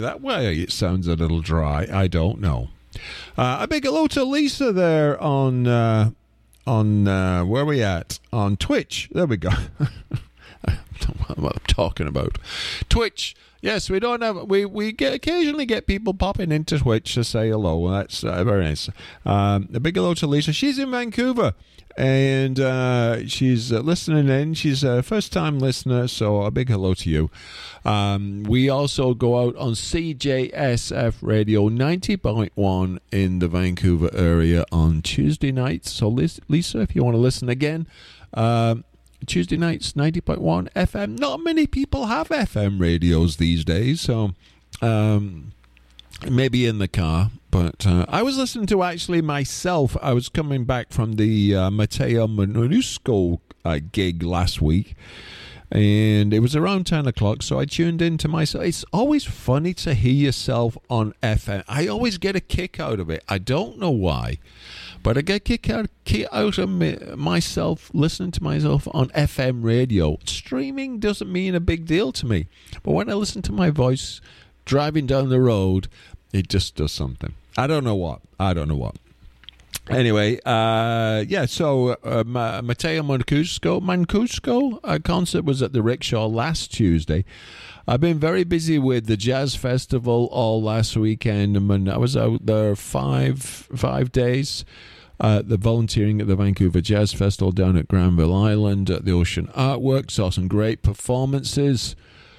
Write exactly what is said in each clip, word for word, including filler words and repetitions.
That way it sounds a little dry. I don't know. Uh, a big hello to Lisa there on uh, on uh, where are we at on Twitch. There we go. I don't know what I'm talking about. Twitch. Yes, we don't have. We we get occasionally get people popping into Twitch to say hello. That's uh, very nice. Um, a big hello to Lisa. She's in Vancouver, and uh, she's uh, listening in. She's a first-time listener, so a big hello to you. Um, we also go out on C J S F Radio ninety point one in the Vancouver area on Tuesday nights. So, Lisa, if you want to listen again. Um, Tuesday nights, ninety point one F M. Not many people have F M radios these days, so um, maybe in the car. But uh, I was listening to actually myself. I was coming back from the uh, Matteo Manusco uh, gig last week, and it was around ten o'clock, so I tuned in to myself. It's always funny to hear yourself on F M. I always get a kick out of it. I don't know why. But I get a kick out, kick out of me, myself listening to myself on F M radio. Streaming doesn't mean a big deal to me. But when I listen to my voice driving down the road, it just does something. I don't know what. I don't know what. Anyway, uh, yeah, so uh, Matteo Mancuso, Mancuso uh, concert was at the Rickshaw last Tuesday. I've been very busy with the Jazz Festival all last weekend. And I was out there five five days, uh, the volunteering at the Vancouver Jazz Festival down at Granville Island at the Ocean Artwork. Saw some great performances.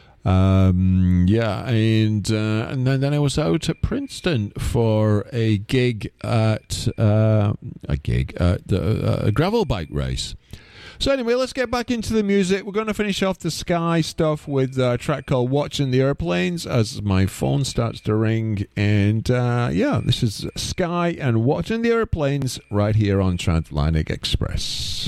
Um, yeah, and uh, and then, then I was out at Princeton for a gig at uh, a gig at the, uh, a gravel bike race. So anyway, let's get back into the music. We're going to finish off the Sky stuff with a track called Watching the Airplanes as my phone starts to ring. And uh, yeah, this is Sky and Watching the Airplanes right here on Transatlantic Express.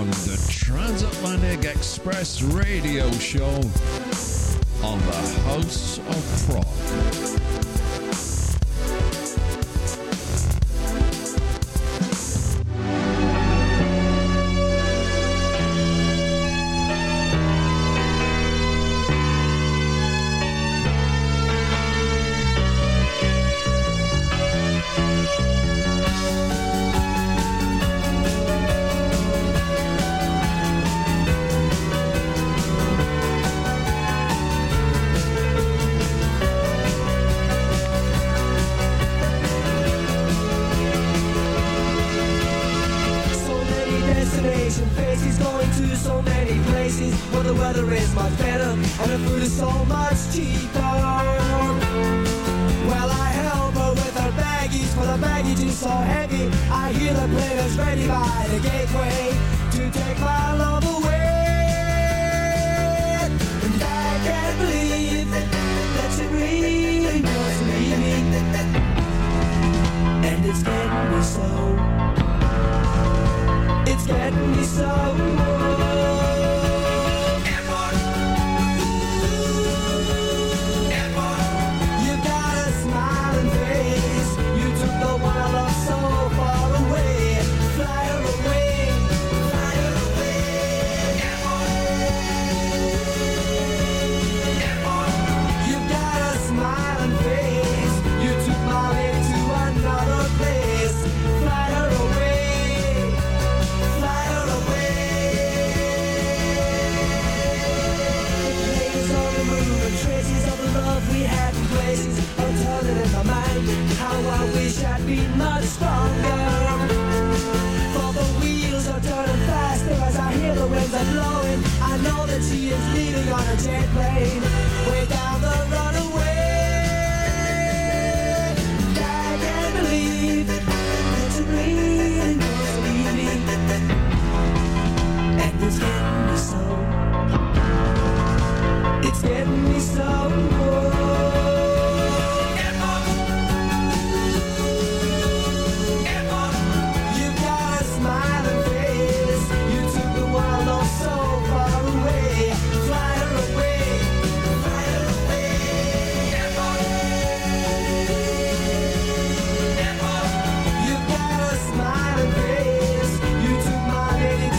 the Transatlantic Express radio show on the House of Prog.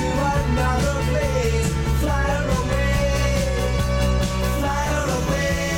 Fly her away.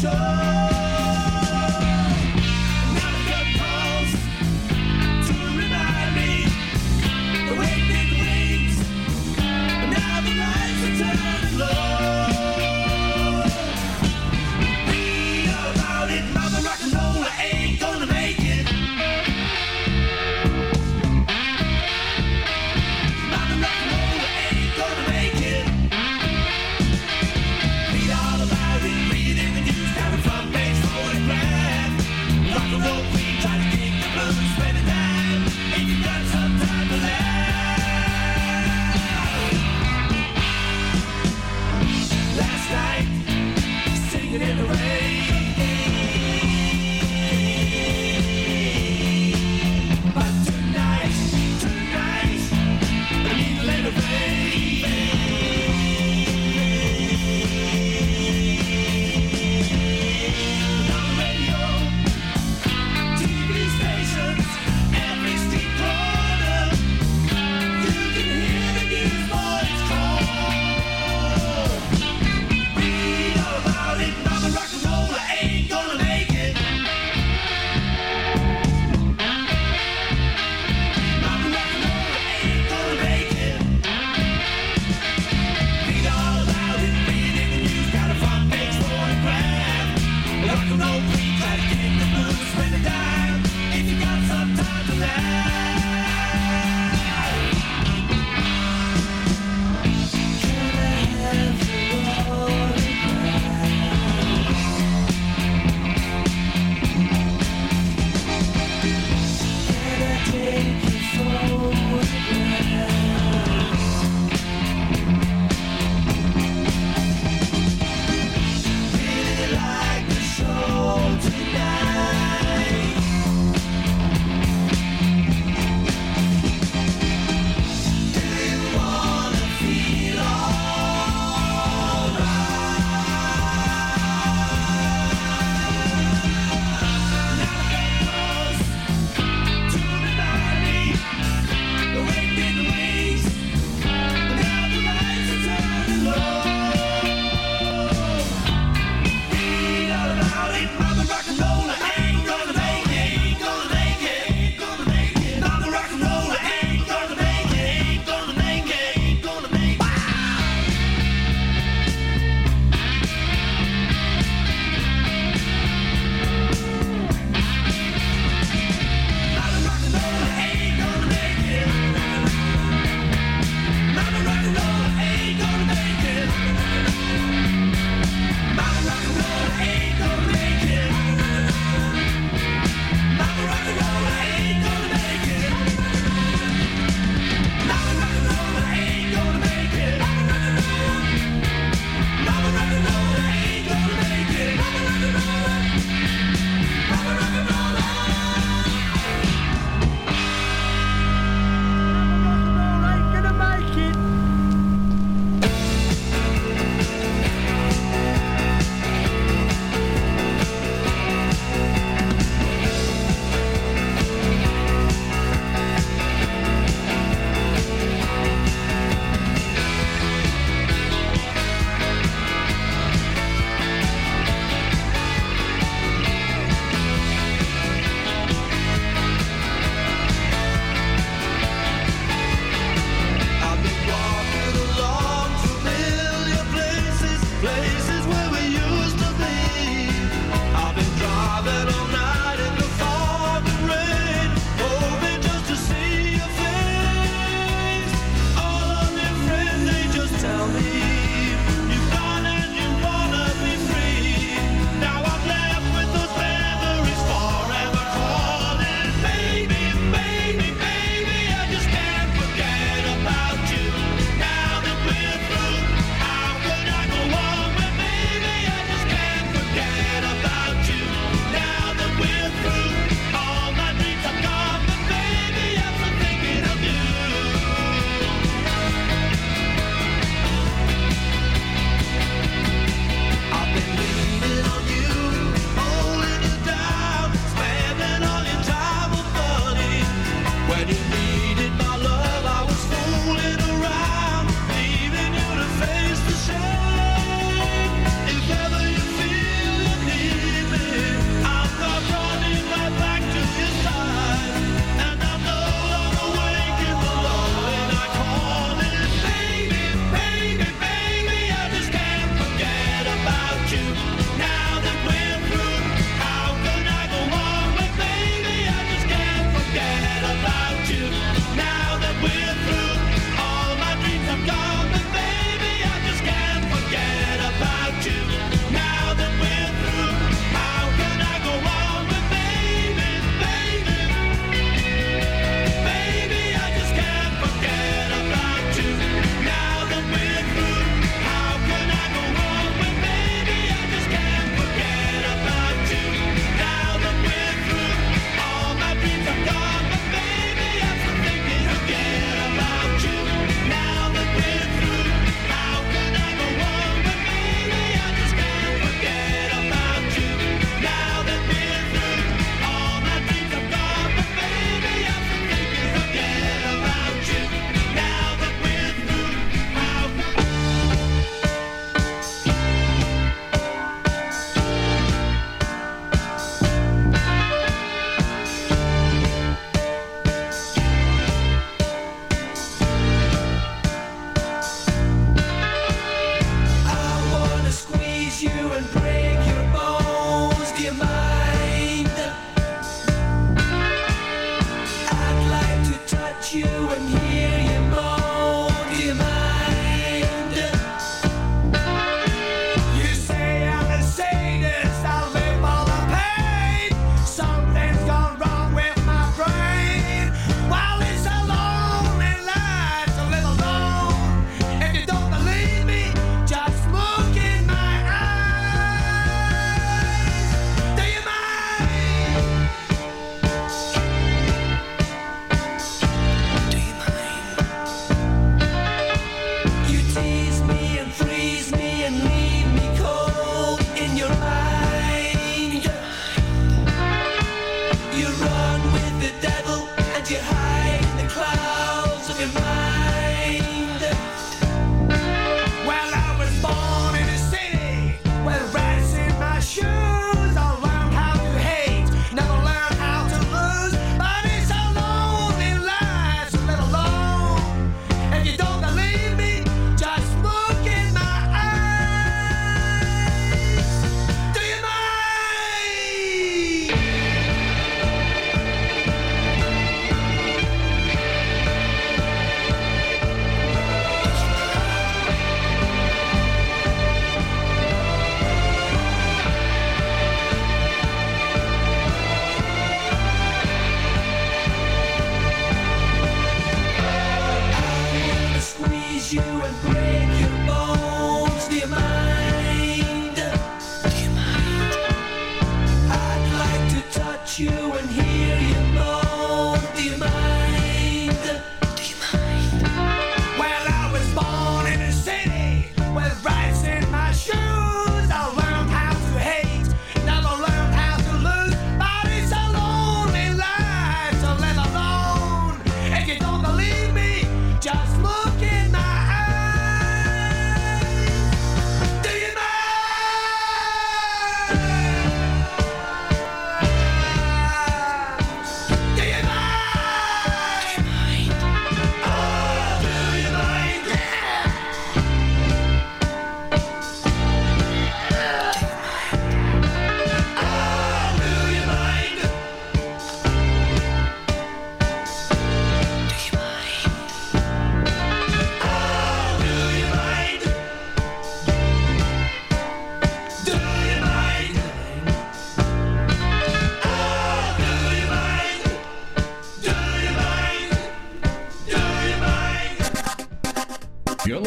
Having fun.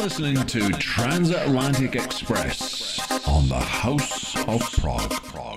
listening to Transatlantic Express on the House of Prog. Prog.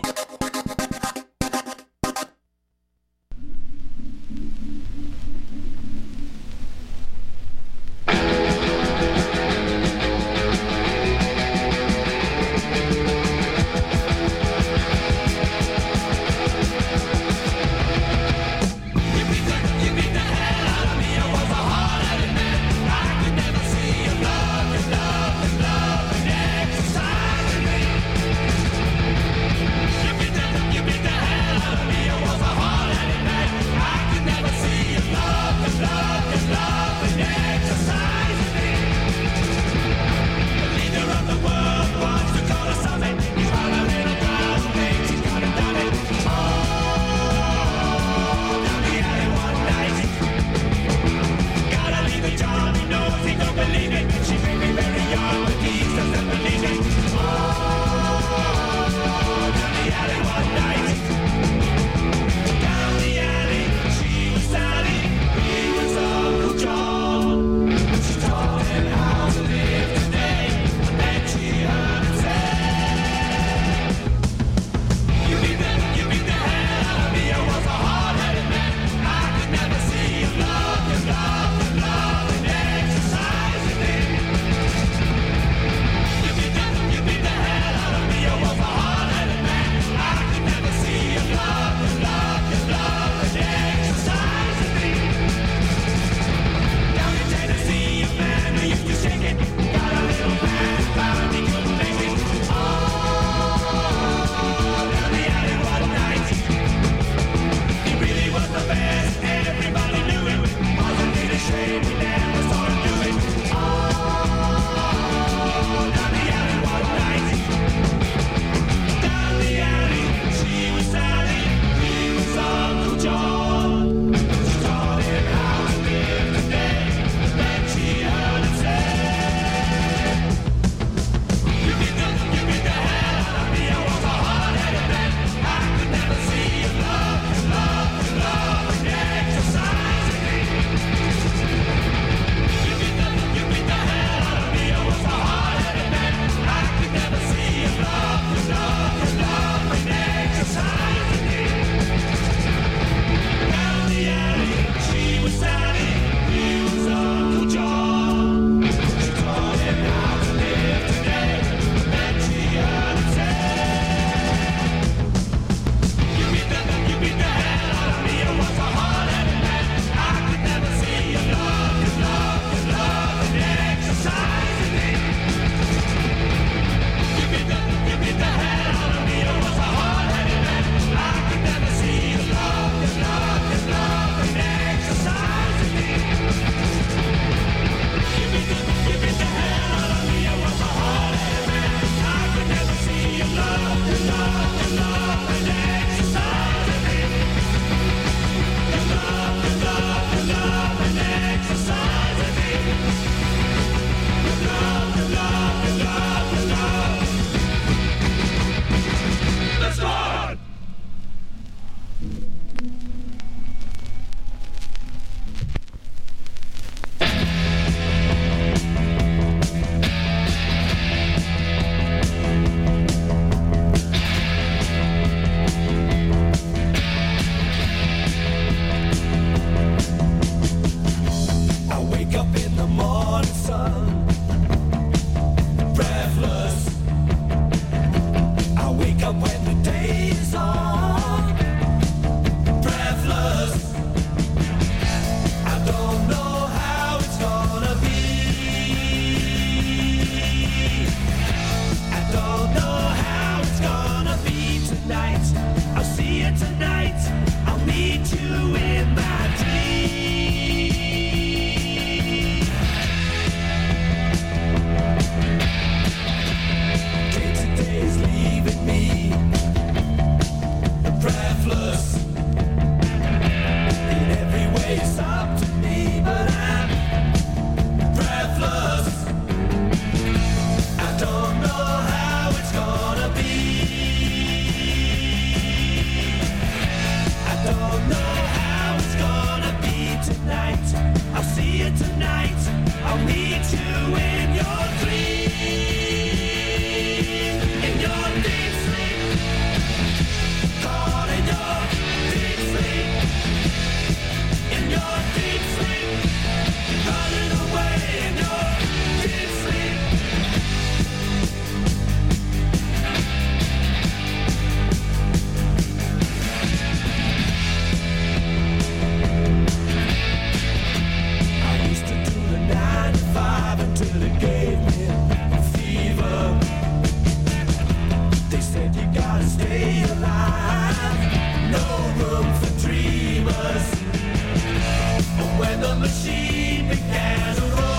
stay alive. No room for dreamers. When the machine began to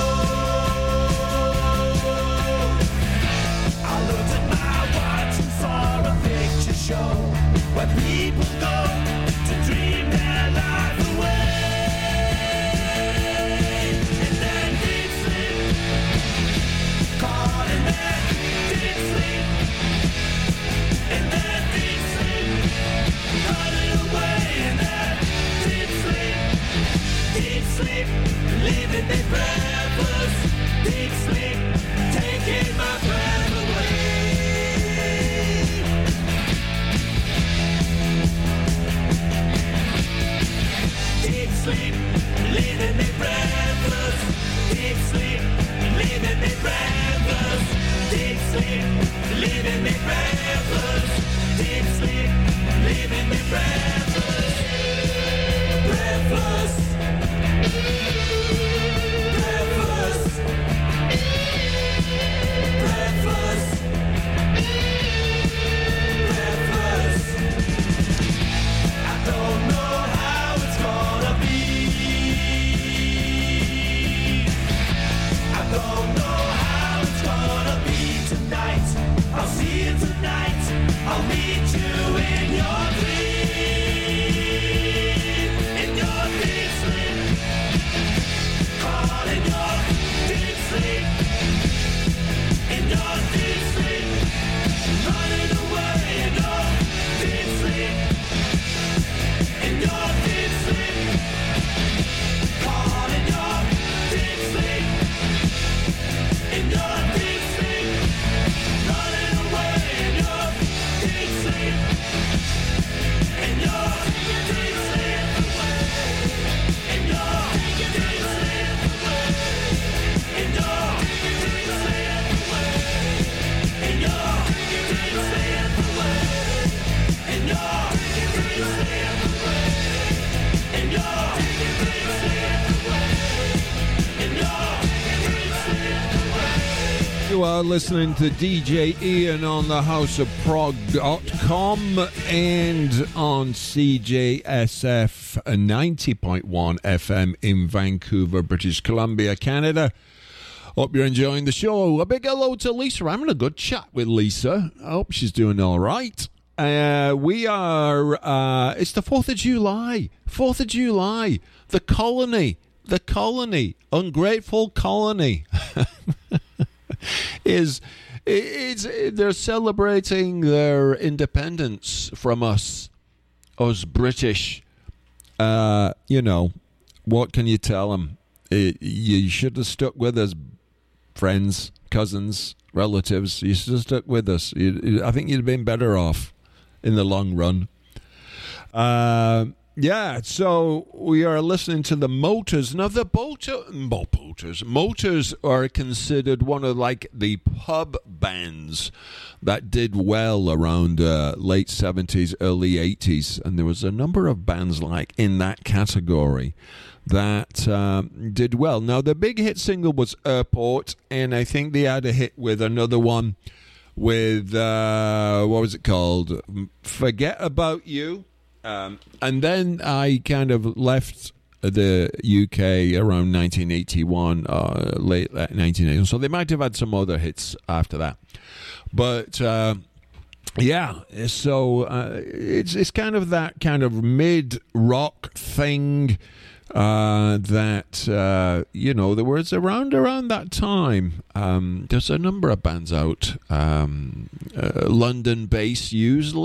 roll, I looked at my watch and saw a picture show where people go to dream their life away. And then deep sleep, caught in that deep sleep. And then deep sleep, running away in that deep sleep. Deep sleep, leaving me breathless. Deep sleep, taking my breath away. Deep sleep, leaving me breathless. Deep sleep, leaving me breathless. Deep sleep, leaving me breathless. Deep sleep, leaving me breathless. Breathless. Breathless. Breathless. Breathless. I don't know how it's gonna be. I don't know how it's gonna be tonight. I'll see you tonight. I'll meet you in your dream. In your deep sleep. Caught in your deep sleep. In your deep sleep. Running away in your deep sleep. In your deep sleep. Caught in your deep sleep. In your deep sleep. Running away in your deep sleep. In your deep sleep. In your deep sleep. In your deep sleep. In your deep sleep. In your deep sleep. In your deep sleep. In your deep sleep. You are listening to D J Ian on the house of prog dot com and on C J S F ninety point one F M in Vancouver, British Columbia, Canada. Hope you're enjoying the show. A big hello to Lisa. I'm having a good chat with Lisa. I hope she's doing all right. Uh, we are, uh, it's the fourth of July. fourth of July. The colony. The colony. Ungrateful colony. is it's they're celebrating their independence from us, us British. Uh, you know, what can you tell them? It, you should have stuck with us, friends, cousins, relatives. You should have stuck with us. You, I think you'd have been better off in the long run. Uh, yeah, so we are listening to the Motors. Now, the Motor, Motors, Motors are considered one of like the pub bands that did well around uh, late seventies, early eighties, and there was a number of bands like in that category that um, did well. Now, the big hit single was Airport, and I think they had a hit with another one with, uh, what was it called? Forget About You. Um, and then I kind of left the U K around nineteen eighty-one, uh, late nineteen eighty. So they might have had some other hits after that. But uh, yeah, so uh, it's it's kind of that kind of mid rock thing uh, that uh, you know there was around around that time. Um, there's a number of bands out, um, uh, London based usually.